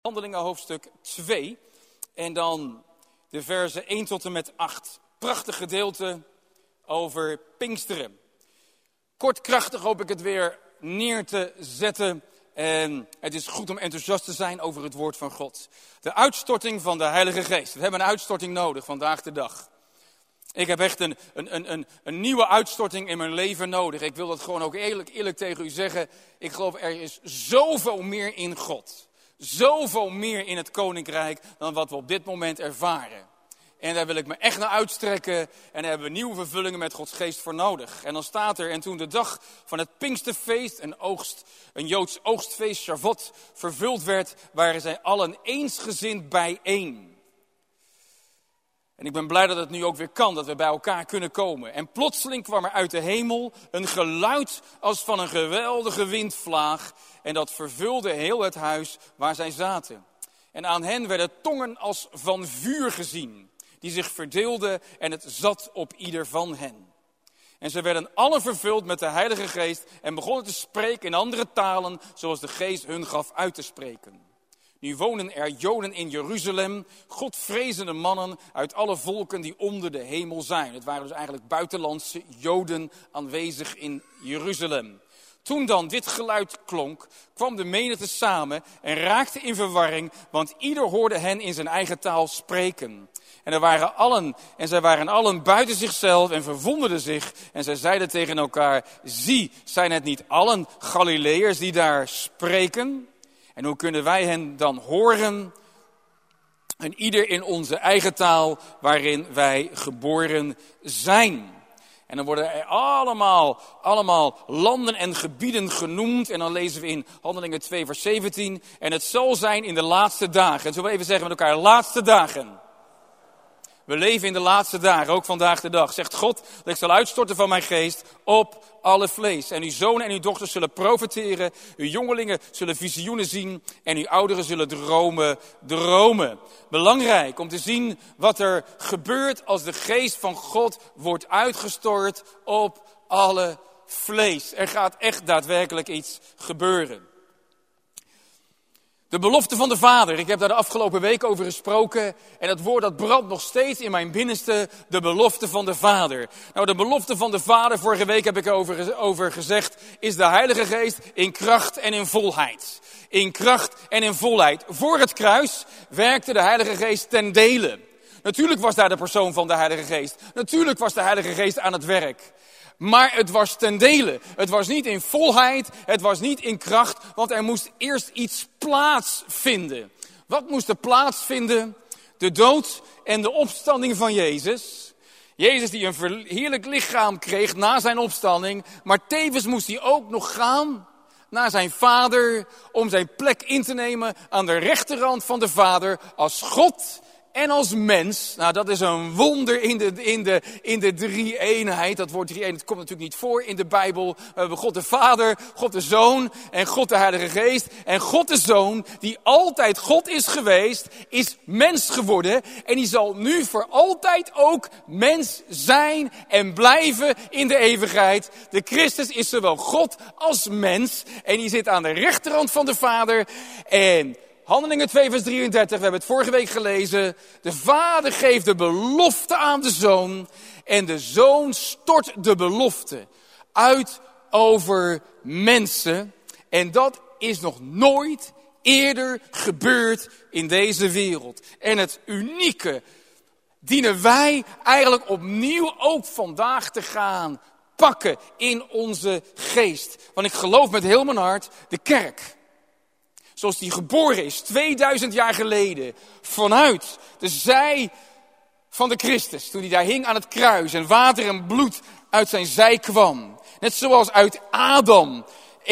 Handelingen hoofdstuk 2 en dan de versen 1 tot en met 8. Prachtig gedeelte over Pinksteren. Kort krachtig hoop ik het weer neer te zetten. En het is goed om enthousiast te zijn over het woord van God. De uitstorting van de Heilige Geest. We hebben een uitstorting nodig vandaag de dag. Ik heb echt een nieuwe uitstorting in mijn leven nodig. Ik wil dat gewoon ook eerlijk tegen u zeggen. Ik geloof er is zoveel meer in God. Zoveel meer in het koninkrijk dan wat we op dit moment ervaren. En daar wil ik me echt naar uitstrekken. En daar hebben we nieuwe vervullingen met Gods geest voor nodig. En dan staat er, en toen de dag van het Pinksterfeest, een Joods oogstfeest, Shavuot, vervuld werd, waren zij allen eensgezind bijeen. En ik ben blij dat het nu ook weer kan, dat we bij elkaar kunnen komen. En plotseling kwam er uit de hemel een geluid als van een geweldige windvlaag. En dat vervulde heel het huis waar zij zaten. En aan hen werden tongen als van vuur gezien, die zich verdeelden en het zat op ieder van hen. En ze werden allen vervuld met de Heilige Geest en begonnen te spreken in andere talen, zoals de Geest hun gaf uit te spreken. Nu wonen er Joden in Jeruzalem, Godvrezende mannen uit alle volken die onder de hemel zijn. Het waren dus eigenlijk buitenlandse Joden aanwezig in Jeruzalem. Toen dan dit geluid klonk, kwam de menigte samen en raakte in verwarring, want ieder hoorde hen in zijn eigen taal spreken. En zij waren allen buiten zichzelf en verwonderden zich. En zij zeiden tegen elkaar, zie, zijn het niet allen Galileërs die daar spreken? En hoe kunnen wij hen dan horen? En ieder in onze eigen taal waarin wij geboren zijn. En dan worden er allemaal landen en gebieden genoemd. En dan lezen we in Handelingen 2 vers 17. En het zal zijn in de laatste dagen. En zullen we even zeggen met elkaar, laatste dagen. We leven in de laatste dagen, ook vandaag de dag. Zegt God dat ik zal uitstorten van mijn geest op alle vlees. En uw zonen en uw dochters zullen profeteren. Uw jongelingen zullen visioenen zien. En uw ouderen zullen dromen. Belangrijk om te zien wat er gebeurt als de geest van God wordt uitgestort op alle vlees. Er gaat echt daadwerkelijk iets gebeuren. De belofte van de Vader, ik heb daar de afgelopen week over gesproken. En dat woord dat brandt nog steeds in mijn binnenste, de belofte van de Vader. Nou, de belofte van de Vader, vorige week heb ik over gezegd, is de Heilige Geest in kracht en in volheid. In kracht en in volheid. Voor het kruis werkte de Heilige Geest ten dele. Natuurlijk was daar de persoon van de Heilige Geest. Natuurlijk was de Heilige Geest aan het werk. Maar het was ten dele. Het was niet in volheid, het was niet in kracht, want er moest eerst iets plaatsvinden. Wat moest er plaatsvinden? De dood en de opstanding van Jezus. Jezus die een verheerlijk lichaam kreeg na zijn opstanding, maar tevens moest hij ook nog gaan naar zijn Vader om zijn plek in te nemen aan de rechterhand van de Vader als God en als mens. Nou, dat is een wonder in de drie-eenheid. Dat woord drie-eenheid komt natuurlijk niet voor in de Bijbel. We hebben God de Vader, God de Zoon en God de Heilige Geest. En God de Zoon, die altijd God is geweest, is mens geworden. En die zal nu voor altijd ook mens zijn en blijven in de eeuwigheid. De Christus is zowel God als mens. En die zit aan de rechterhand van de Vader. En Handelingen 2 vers 33, we hebben het vorige week gelezen. De Vader geeft de belofte aan de Zoon. En de Zoon stort de belofte uit over mensen. En dat is nog nooit eerder gebeurd in deze wereld. En het unieke dienen wij eigenlijk opnieuw ook vandaag te gaan pakken in onze geest. Want ik geloof met heel mijn hart, de kerk, zoals die geboren is 2000 jaar geleden, vanuit de zij van de Christus, toen hij daar hing aan het kruis en water en bloed uit zijn zij kwam. Net zoals uit Adam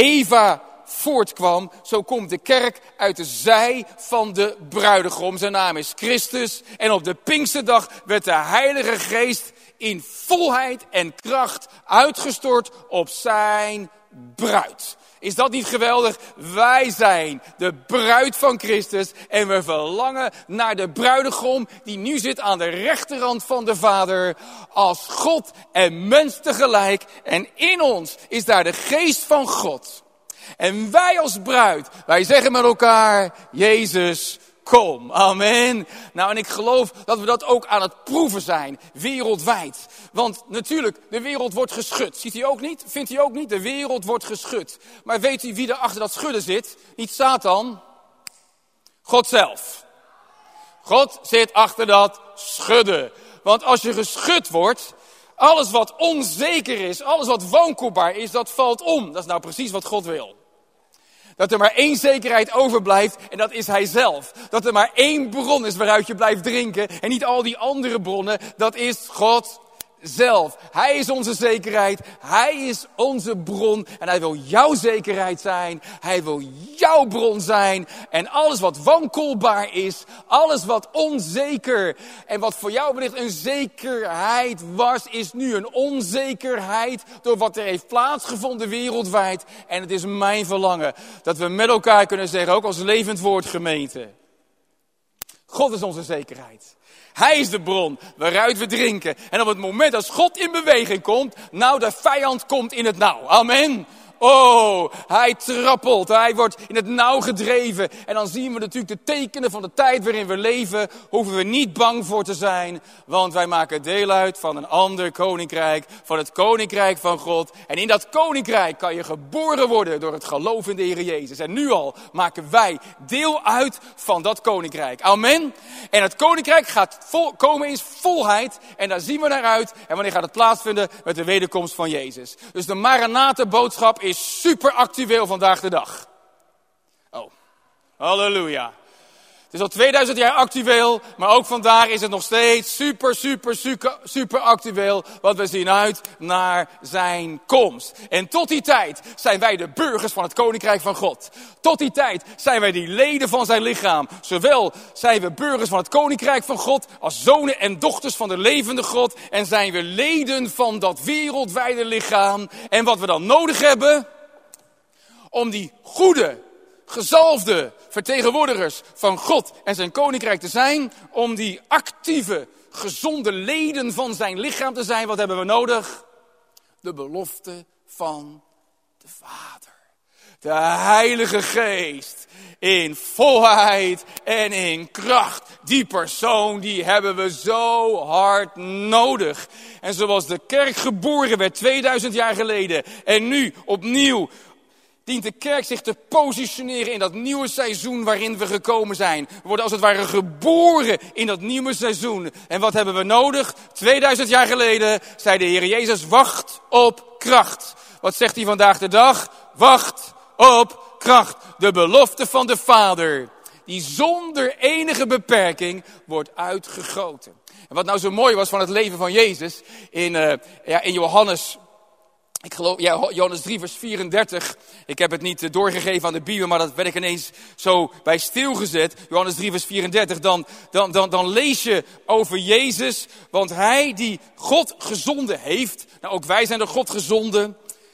Eva voortkwam, zo komt de kerk uit de zij van de bruidegom. Zijn naam is Christus en op de Pinksterdag werd de Heilige Geest in volheid en kracht uitgestort op zijn bruid. Is dat niet geweldig? Wij zijn de bruid van Christus en we verlangen naar de bruidegom die nu zit aan de rechterhand van de Vader als God en mens tegelijk. En in ons is daar de geest van God. En wij als bruid, wij zeggen met elkaar, Jezus, kom. Amen. Nou, en ik geloof dat we dat ook aan het proeven zijn, wereldwijd. Want natuurlijk, de wereld wordt geschud. Ziet u ook niet? Vindt u ook niet? De wereld wordt geschud. Maar weet u wie er achter dat schudden zit? Niet Satan, God zelf. God zit achter dat schudden. Want als je geschud wordt, alles wat onzeker is, alles wat wankelbaar is, dat valt om. Dat is nou precies wat God wil. Dat er maar één zekerheid overblijft en dat is Hij zelf. Dat er maar één bron is waaruit je blijft drinken en niet al die andere bronnen, dat is God zelf. Hij is onze zekerheid, Hij is onze bron en Hij wil jouw zekerheid zijn. Hij wil jouw bron zijn en alles wat wankelbaar is, alles wat onzeker en wat voor jou wellicht een zekerheid was, is nu een onzekerheid door wat er heeft plaatsgevonden wereldwijd. En het is mijn verlangen dat we met elkaar kunnen zeggen, ook als levend woord gemeente, God is onze zekerheid. Hij is de bron waaruit we drinken. En op het moment dat God in beweging komt, nou, de vijand komt in het nauw. Amen. Oh, hij trappelt, hij wordt in het nauw gedreven. En dan zien we natuurlijk de tekenen van de tijd waarin we leven. Hoeven we niet bang voor te zijn. Want wij maken deel uit van een ander koninkrijk. Van het koninkrijk van God. En in dat koninkrijk kan je geboren worden door het geloof in de Heer Jezus. En nu al maken wij deel uit van dat koninkrijk. Amen. En het koninkrijk gaat komen in volheid. En daar zien we naar uit. En wanneer gaat het plaatsvinden? Met de wederkomst van Jezus. Dus de Maranatha boodschap is super actueel vandaag de dag. Oh, halleluja. Het is al 2000 jaar actueel, maar ook vandaag is het nog steeds super actueel. Want we zien uit naar zijn komst. En tot die tijd zijn wij de burgers van het koninkrijk van God. Tot die tijd zijn wij die leden van zijn lichaam. Zowel zijn we burgers van het koninkrijk van God als zonen en dochters van de levende God. En zijn we leden van dat wereldwijde lichaam. En wat we dan nodig hebben om die goede, gezalfde vertegenwoordigers van God en zijn koninkrijk te zijn, om die actieve, gezonde leden van zijn lichaam te zijn, wat hebben we nodig? De belofte van de Vader. De Heilige Geest in volheid en in kracht. Die persoon, die hebben we zo hard nodig. En zoals de kerk geboren werd 2000 jaar geleden en nu opnieuw dient de kerk zich te positioneren in dat nieuwe seizoen waarin we gekomen zijn. We worden als het ware geboren in dat nieuwe seizoen. En wat hebben we nodig? 2000 jaar geleden zei de Heer Jezus, wacht op kracht. Wat zegt hij vandaag de dag? Wacht op kracht. De belofte van de Vader, die zonder enige beperking wordt uitgegoten. En wat nou zo mooi was van het leven van Jezus in Johannes, ik geloof, Johannes 3 vers 34. Ik heb het niet doorgegeven aan de Bijbel, maar dat werd ik ineens zo bij stilgezet. Johannes 3 vers 34. Dan lees je over Jezus. Want hij die God gezonden heeft. Nou, ook wij zijn door God gezonden.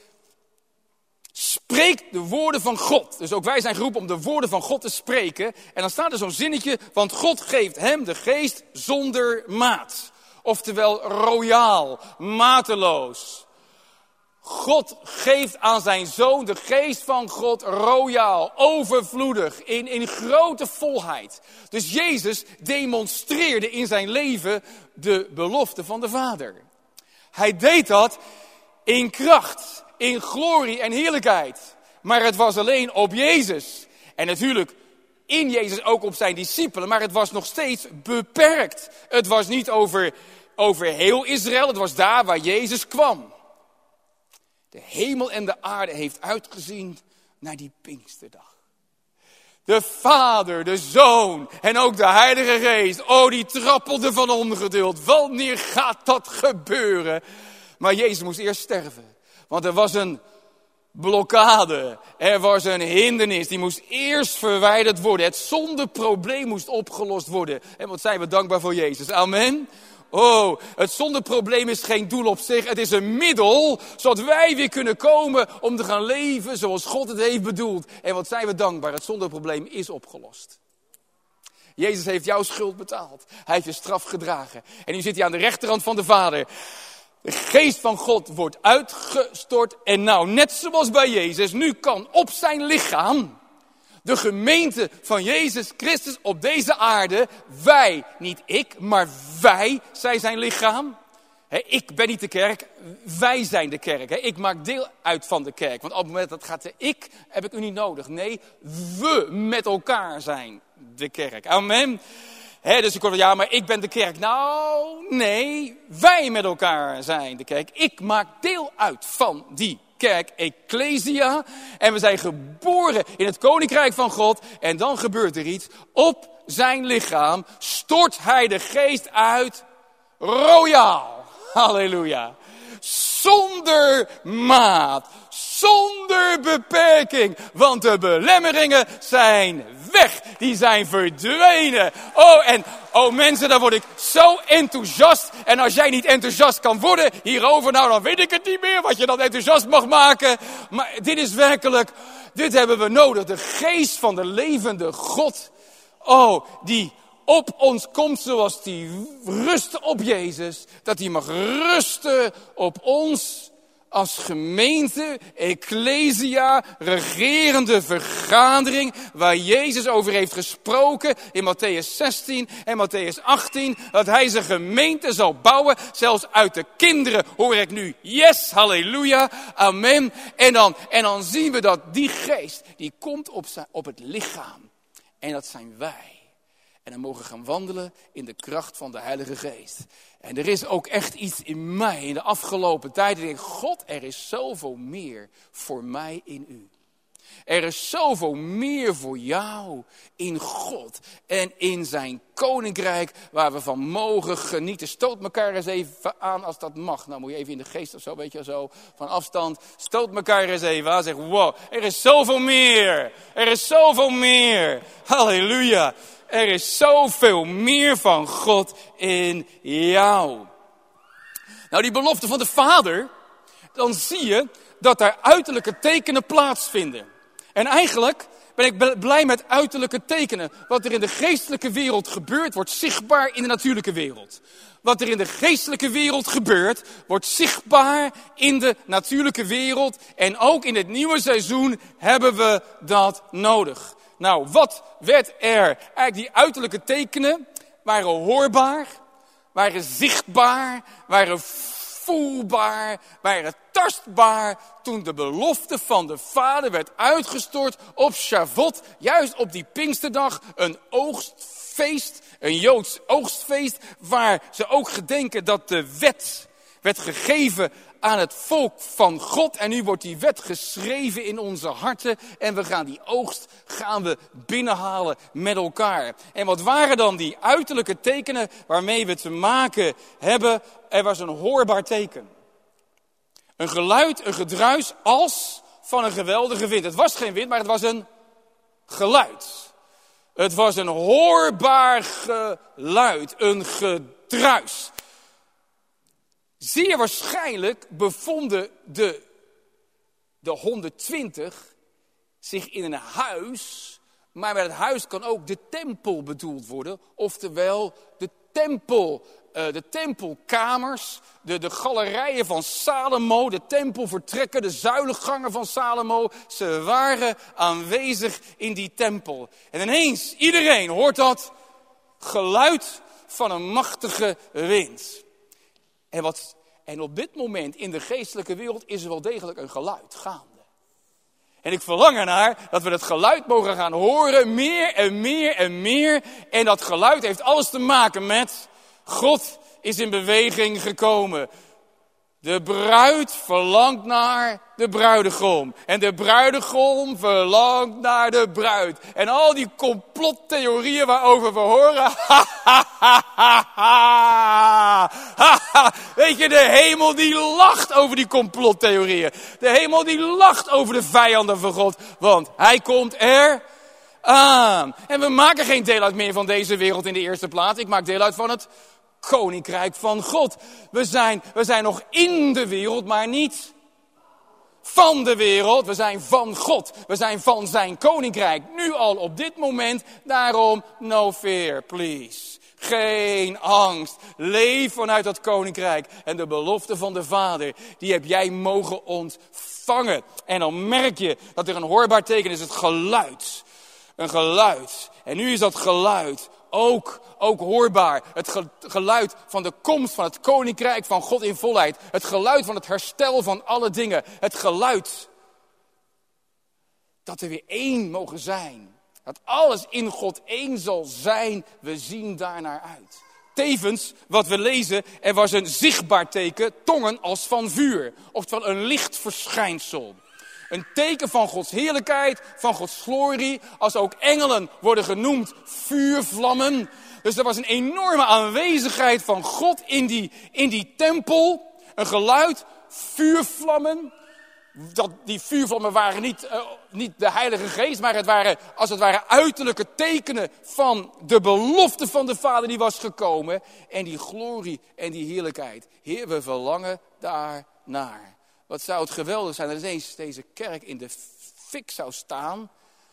Spreekt de woorden van God. Dus ook wij zijn geroepen om de woorden van God te spreken. En dan staat er zo'n zinnetje. Want God geeft hem de geest zonder maat. Oftewel royaal, mateloos. God geeft aan zijn zoon de geest van God royaal, overvloedig, in grote volheid. Dus Jezus demonstreerde in zijn leven de belofte van de Vader. Hij deed dat in kracht, in glorie en heerlijkheid. Maar het was alleen op Jezus. En natuurlijk in Jezus ook op zijn discipelen, maar het was nog steeds beperkt. Het was niet over heel Israël, het was daar waar Jezus kwam. De hemel en de aarde heeft uitgezien naar die Pinksterdag. De Vader, de Zoon en ook de Heilige Geest. Oh, die trappelden van ongeduld. Wanneer gaat dat gebeuren? Maar Jezus moest eerst sterven. Want er was een blokkade. Er was een hindernis. Die moest eerst verwijderd worden. Het zondeprobleem moest opgelost worden. En wat zijn we dankbaar voor Jezus. Amen. Oh, het zondeprobleem is geen doel op zich. Het is een middel, zodat wij weer kunnen komen om te gaan leven zoals God het heeft bedoeld. En wat zijn we dankbaar, het zondeprobleem is opgelost. Jezus heeft jouw schuld betaald. Hij heeft je straf gedragen. En nu zit hij aan de rechterhand van de Vader. De geest van God wordt uitgestort. En nou, net zoals bij Jezus, nu kan op zijn lichaam de gemeente van Jezus Christus op deze aarde, wij, niet ik, maar wij zijn zijn lichaam. Ik ben niet de kerk, wij zijn de kerk. Ik maak deel uit van de kerk. Want op het moment dat het gaat de ik, heb ik u niet nodig. Nee, we met elkaar zijn de kerk. Amen. Dus ik hoor, ja, maar ik ben de kerk. Nou, nee, wij met elkaar zijn de kerk. Ik maak deel uit van die kerk, Ecclesia. En we zijn geboren in het koninkrijk van God. En dan gebeurt er iets. Op zijn lichaam stort hij de geest uit. Royaal. Halleluja. Zonder maat. Zonder beperking. Want de belemmeringen zijn weg. Die zijn verdwenen. Oh mensen, daar word ik zo enthousiast. En als jij niet enthousiast kan worden hierover, nou dan weet ik het niet meer wat je dan enthousiast mag maken. Maar dit is werkelijk, dit hebben we nodig. De geest van de levende God. Die op ons komt zoals die rust op Jezus. Dat die mag rusten op ons als gemeente, Ecclesia, regerende vergadering, waar Jezus over heeft gesproken in Matthäus 16 en Matthäus 18, dat hij zijn gemeente zal bouwen, zelfs uit de kinderen hoor ik nu, yes, halleluja, amen. En dan zien we dat die geest, die komt op het lichaam. En dat zijn wij. En dan mogen we gaan wandelen in de kracht van de Heilige Geest. En er is ook echt iets in mij in de afgelopen tijd. Ik denk, God, er is zoveel meer voor mij in u. Er is zoveel meer voor jou in God en in zijn koninkrijk waar we van mogen genieten. Stoot elkaar eens even aan als dat mag. Nou moet je even in de geest of zo, weet je zo, van afstand. Stoot elkaar eens even aan. Zeg, wow, er is zoveel meer. Er is zoveel meer. Halleluja. Er is zoveel meer van God in jou. Nou, die belofte van de Vader, dan zie je dat daar uiterlijke tekenen plaatsvinden. En eigenlijk ben ik blij met uiterlijke tekenen. Wat er in de geestelijke wereld gebeurt, wordt zichtbaar in de natuurlijke wereld. Wat er in de geestelijke wereld gebeurt, wordt zichtbaar in de natuurlijke wereld. En ook in het nieuwe seizoen hebben we dat nodig. Nou, wat werd er? Eigenlijk die uiterlijke tekenen waren hoorbaar, waren zichtbaar, waren voelbaar, waren tastbaar. Toen de belofte van de Vader werd uitgestort op Shavuot, juist op die Pinksterdag, een oogstfeest, een Joods oogstfeest, waar ze ook gedenken dat de wet werd gegeven aan het volk van God. En nu wordt die wet geschreven in onze harten. En we gaan die oogst binnenhalen met elkaar. En wat waren dan die uiterlijke tekenen waarmee we te maken hebben? Er was een hoorbaar teken. Een geluid, een gedruis als van een geweldige wind. Het was geen wind, maar het was een geluid. Het was een hoorbaar geluid, een gedruis. Zeer waarschijnlijk bevonden de 120 zich in een huis. Maar met het huis kan ook de tempel bedoeld worden. Oftewel de tempelkamers, de galerijen van Salomo, de tempelvertrekken, de zuilengangen van Salomo. Ze waren aanwezig in die tempel. En ineens, iedereen hoort dat geluid van een machtige wind. En op dit moment in de geestelijke wereld is er wel degelijk een geluid gaande. En ik verlang ernaar dat we het geluid mogen gaan horen, meer en meer en meer. En dat geluid heeft alles te maken met God is in beweging gekomen. De bruid verlangt naar de bruidegom. En de bruidegom verlangt naar de bruid. En al die complottheorieën waarover we horen. Weet je, de hemel die lacht over die complottheorieën. De hemel die lacht over de vijanden van God. Want hij komt er aan. En we maken geen deel uit meer van deze wereld in de eerste plaats. Ik maak deel uit van het koninkrijk van God. We zijn nog in de wereld, maar niet van de wereld. We zijn van God. We zijn van zijn koninkrijk. Nu al op dit moment. Daarom, no fear, please. geen angst. Leef vanuit dat koninkrijk. En de belofte van de Vader, die heb jij mogen ontvangen. En dan merk je dat er een hoorbaar teken is, het geluid. Een geluid. En nu is dat geluid ook hoorbaar. Het geluid van de komst van het koninkrijk van God in volheid. Het geluid van het herstel van alle dingen. Het geluid dat er weer één mogen zijn. Dat alles in God één zal zijn. We zien daarnaar uit. Tevens, wat we lezen, er was een zichtbaar teken, tongen als van vuur. Oftewel een lichtverschijnsel. Een teken van Gods heerlijkheid, van Gods glorie. Als ook engelen worden genoemd vuurvlammen. Dus er was een enorme aanwezigheid van God in die tempel. Een geluid, vuurvlammen. Die vuurvlammen waren niet de Heilige Geest, maar het waren als het ware uiterlijke tekenen van de belofte van de Vader die was gekomen. En die glorie en die heerlijkheid. Heer, we verlangen daarnaar. Wat zou het geweldig zijn dat ineens deze kerk in de fik zou staan.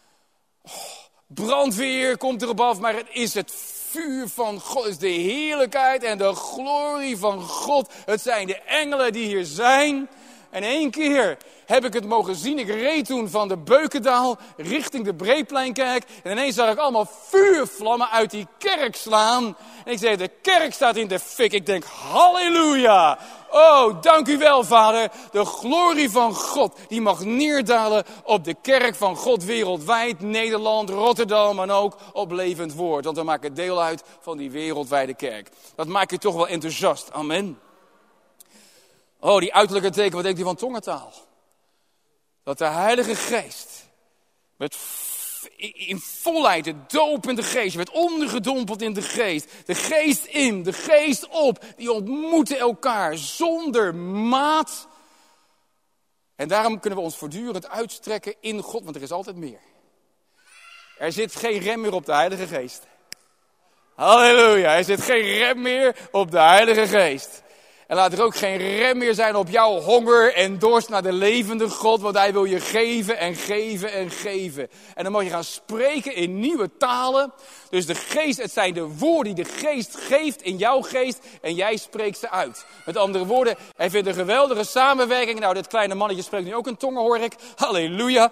Brandweer komt erop af, maar het is het vuur van God. Het is de heerlijkheid en de glorie van God. Het zijn de engelen die hier zijn. En 1 keer heb ik het mogen zien. Ik reed toen van de Beukendaal richting de Breepleinkerk. En ineens zag ik allemaal vuurvlammen uit die kerk slaan. En ik zei, de kerk staat in de fik. Ik denk, halleluja. Oh, dank u wel, Vader. De glorie van God, die mag neerdalen op de kerk van God wereldwijd. Nederland, Rotterdam en ook op Levend Woord. Want we maken deel uit van die wereldwijde kerk. Dat maakt je toch wel enthousiast. Amen. Oh, die uiterlijke teken, wat denkt u van tongentaal? Dat de Heilige Geest in volheid, de dopende geest, je werd ondergedompeld in de geest. De geest in, de geest op, die ontmoeten elkaar zonder maat. En daarom kunnen we ons voortdurend uitstrekken in God, want er is altijd meer. Er zit geen rem meer op de Heilige Geest. Halleluja, er zit geen rem meer op de Heilige Geest. En laat er ook geen rem meer zijn op jouw honger en dorst naar de levende God. Want hij wil je geven en geven en geven. En dan mag je gaan spreken in nieuwe talen. Dus de geest, het zijn de woorden die de geest geeft in jouw geest. En jij spreekt ze uit. Met andere woorden, hij vindt een geweldige samenwerking. Nou, dit kleine mannetje spreekt nu ook in tongen, hoor ik. Halleluja.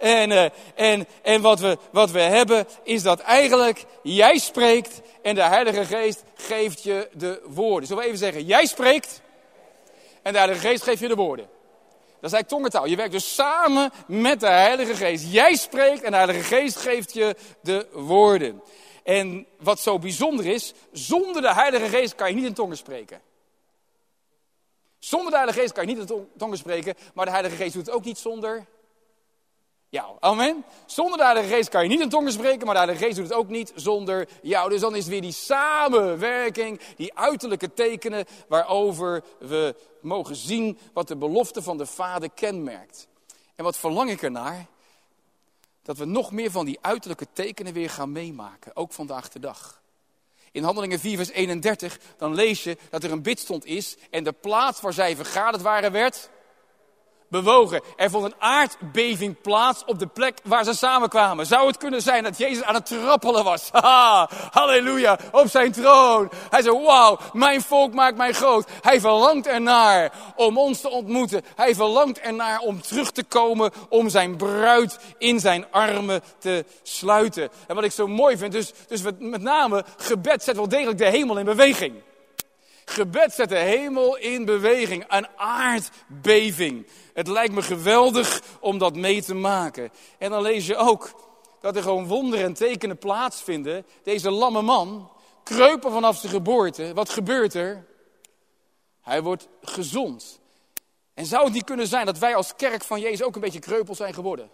En wat we hebben is dat eigenlijk jij spreekt en de Heilige Geest geeft je de woorden. Zullen we even zeggen, jij spreekt en de Heilige Geest geeft je de woorden. Dat is eigenlijk tongentaal. Je werkt dus samen met de Heilige Geest. Jij spreekt en de Heilige Geest geeft je de woorden. En wat zo bijzonder is, zonder de Heilige Geest kan je niet in tongen spreken. Zonder de Heilige Geest kan je niet in tongen spreken, maar de Heilige Geest doet het ook niet zonder jou. Amen. Zonder de Heilige Geest kan je niet in tongen spreken, maar de Heilige Geest doet het ook niet zonder jou. Dus dan is het weer die samenwerking, die uiterlijke tekenen waarover we mogen zien wat de belofte van de Vader kenmerkt. En wat verlang ik ernaar? Dat we nog meer van die uiterlijke tekenen weer gaan meemaken, ook vandaag de dag. In Handelingen 4 vers 31, dan lees je dat er een bidstond is en de plaats waar zij vergaderd waren werd bewogen. Er vond een aardbeving plaats op de plek waar ze samenkwamen. Zou het kunnen zijn dat Jezus aan het trappelen was? Haha, halleluja, op zijn troon. Hij zei, wauw, mijn volk maakt mij groot. Hij verlangt ernaar om ons te ontmoeten. Hij verlangt ernaar om terug te komen, om zijn bruid in zijn armen te sluiten. En wat ik zo mooi vind, dus met name gebed zet wel degelijk de hemel in beweging. Gebed zet de hemel in beweging, een aardbeving. Het lijkt me geweldig om dat mee te maken. En dan lees je ook dat er gewoon wonderen en tekenen plaatsvinden. Deze lamme man, kreupel vanaf zijn geboorte. Wat gebeurt er? Hij wordt gezond. En zou het niet kunnen zijn dat wij als kerk van Jezus ook een beetje kreupel zijn geworden?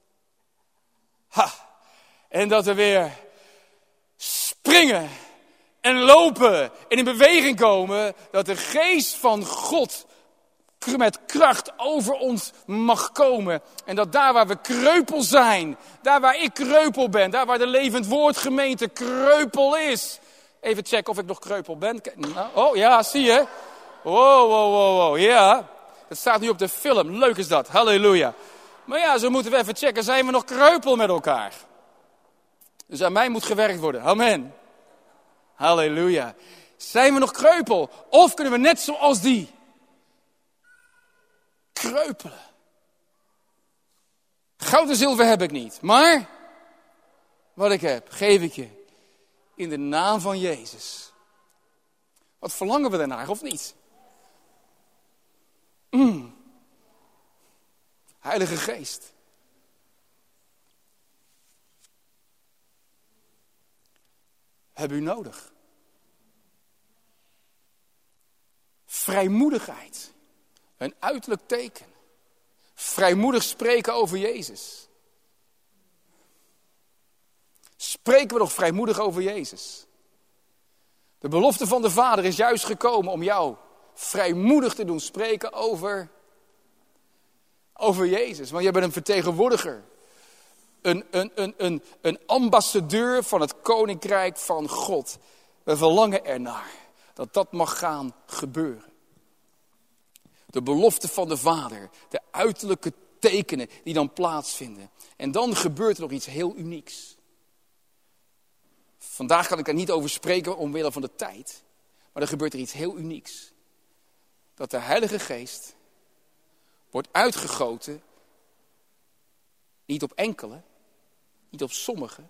Ha! En dat we weer springen en lopen en in beweging komen, dat de geest van God met kracht over ons mag komen. En dat daar waar we kreupel zijn, daar waar ik kreupel ben, daar waar de Levend Woord gemeente kreupel is. Even checken of ik nog kreupel ben. Oh ja, zie je? Wow, ja. Dat staat nu op de film. Leuk is dat. Halleluja. Maar ja, zo moeten we even checken. Zijn we nog kreupel met elkaar? Dus aan mij moet gewerkt worden. Amen. Halleluja. Zijn we nog kreupel? Of kunnen we net zoals die kreupelen? Goud en zilver heb ik niet. Maar wat ik heb, geef ik je. In de naam van Jezus. Wat verlangen we daarnaar of niet? Heilige Geest. Hebben u nodig. Vrijmoedigheid. Een uiterlijk teken. Vrijmoedig spreken over Jezus. Spreken we nog vrijmoedig over Jezus? De belofte van de Vader is juist gekomen om jou vrijmoedig te doen spreken over Jezus. Want jij bent een vertegenwoordiger. Een ambassadeur van het Koninkrijk van God. We verlangen ernaar dat dat mag gaan gebeuren. De belofte van de Vader. De uiterlijke tekenen die dan plaatsvinden. En dan gebeurt er nog iets heel unieks. Vandaag kan ik er niet over spreken omwille van de tijd. Maar er gebeurt er iets heel unieks. Dat de Heilige Geest wordt uitgegoten. Niet op enkele. Niet op sommigen.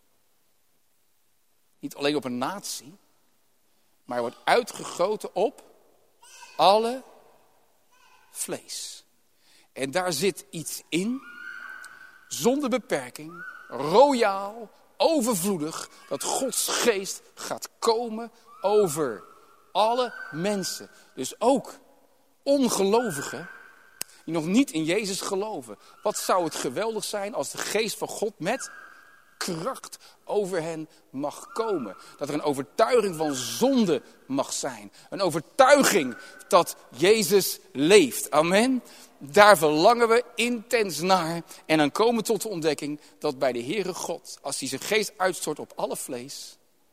Niet alleen op een natie. Maar hij wordt uitgegoten op alle vlees. En daar zit iets in. Zonder beperking. Royaal. Overvloedig. Dat Gods geest gaat komen over alle mensen. Dus ook ongelovigen. Die nog niet in Jezus geloven. Wat zou het geweldig zijn als de geest van God met kracht over hen mag komen. Dat er een overtuiging van zonde mag zijn. Een overtuiging dat Jezus leeft. Amen. Daar verlangen we intens naar. En dan komen we tot de ontdekking dat bij de Heere God, als hij zijn geest uitstort op alle vlees,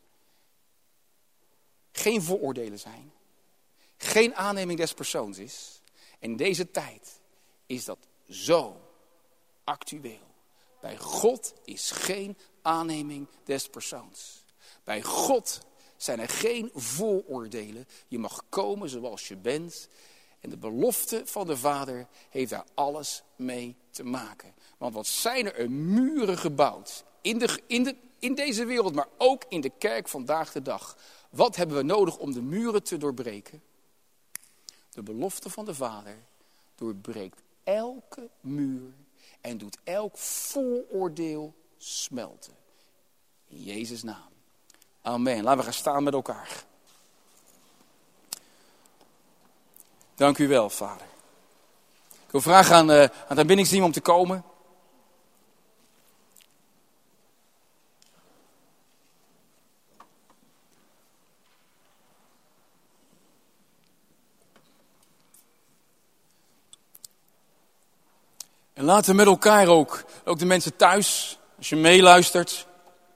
geen vooroordelen zijn. Geen aanneming des persoons is. In deze tijd is dat zo actueel. Bij God is geen aanneming des persoons. Bij God zijn er geen vooroordelen. Je mag komen zoals je bent. En de belofte van de Vader heeft daar alles mee te maken. Want wat zijn er muren gebouwd in deze wereld, maar ook in de kerk vandaag de dag. Wat hebben we nodig om de muren te doorbreken? De belofte van de Vader doorbreekt elke muur en doet elk vooroordeel smelten. In Jezus' naam. Amen. Laten we gaan staan met elkaar. Dank u wel, Vader. Ik wil vragen aan het aanbiddingsteam om te komen. En laten we met elkaar ook de mensen thuis, als je meeluistert.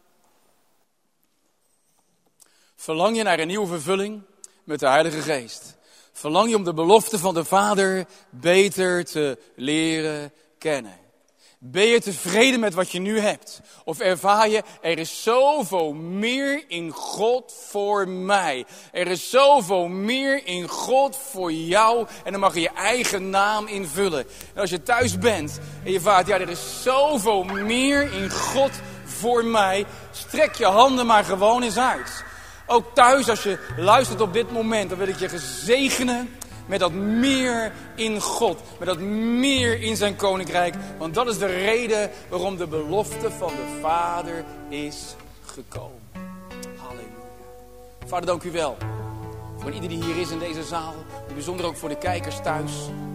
Verlang je naar een nieuwe vervulling met de Heilige Geest? Verlang je om de belofte van de Vader beter te leren kennen? Ben je tevreden met wat je nu hebt? Of ervaar je, er is zoveel meer in God voor mij. Er is zoveel meer in God voor jou. En dan mag je je eigen naam invullen. En als je thuis bent en je ervaart, ja, er is zoveel meer in God voor mij. Strek je handen maar gewoon eens uit. Ook thuis, als je luistert op dit moment, dan wil ik je zegenen met dat meer in God. Met dat meer in zijn koninkrijk. Want dat is de reden waarom de belofte van de Vader is gekomen. Halleluja. Vader, dank u wel. Voor ieder die hier is in deze zaal. En bijzonder ook voor de kijkers thuis.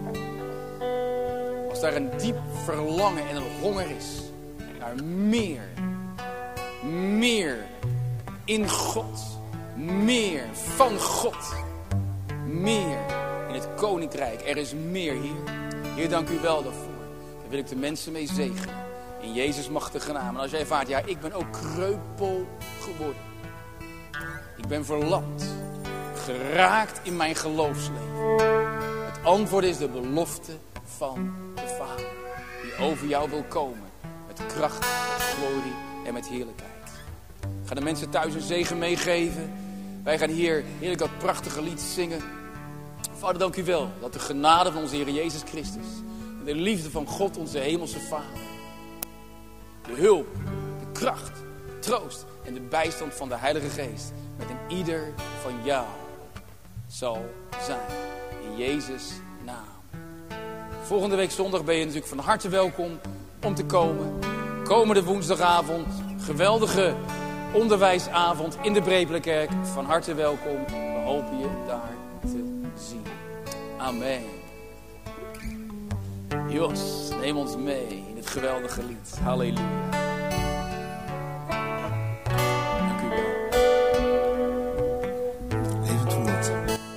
Als daar een diep verlangen en een honger is. Naar meer. Meer in God. Meer van God. Meer in het koninkrijk. Er is meer, Heer. Heer, dank u wel daarvoor. Daar wil ik de mensen mee zegenen. In Jezus machtige naam. En als jij ervaart, ja, ik ben ook kreupel geworden. Ik ben verlamd. Geraakt in mijn geloofsleven. Het antwoord is de belofte van de Vader. Die over jou wil komen. Met kracht, met glorie en met heerlijkheid. Ga de mensen thuis een zegen meegeven. Wij gaan hier heerlijk dat prachtige lied zingen. Vader, dank u wel dat de genade van onze Heer Jezus Christus en de liefde van God, onze hemelse Vader, de hulp, de kracht, de troost en de bijstand van de Heilige Geest met een ieder van jou zal zijn. In Jezus' naam. Volgende week zondag ben je natuurlijk van harte welkom om te komen. Komende woensdagavond, geweldige onderwijsavond in de Brepelenkerk. Van harte welkom. We hopen je daar te zien. Amen. Jos, neem ons mee in het geweldige lied. Halleluja. Dank u wel. Levend woord.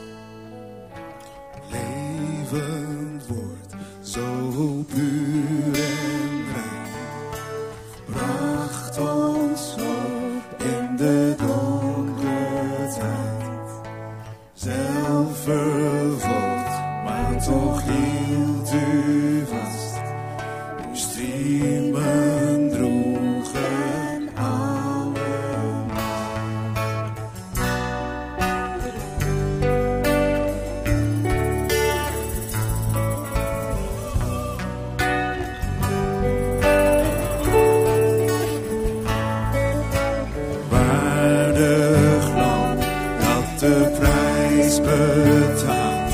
Levend woord. Zo puur en rein. Bracht ons op in de donkere tijd. Zelf vervolgd, maar toch hield u vast. Uw striemen droegen allemaal. Waardig lam dat de prijs betaalt.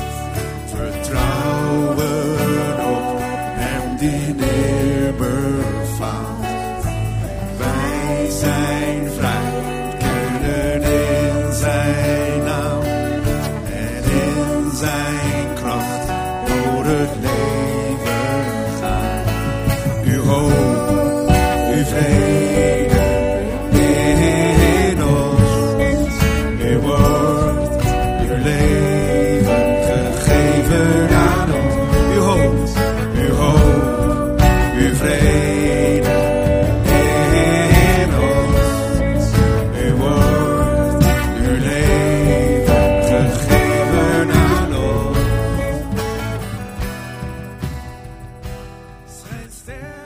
Vertrouwen op hem die neerbefaalt. Wij zijn vrij, kunnen in zijn naam en in zijn kracht door het leven gaan. Uw hoop, uw vrede in ons, uw woord, uw leven gegeven aan ons. Uw hoop, uw vrede in ons, uw woord, uw leven gegeven aan ons. Zijn ster.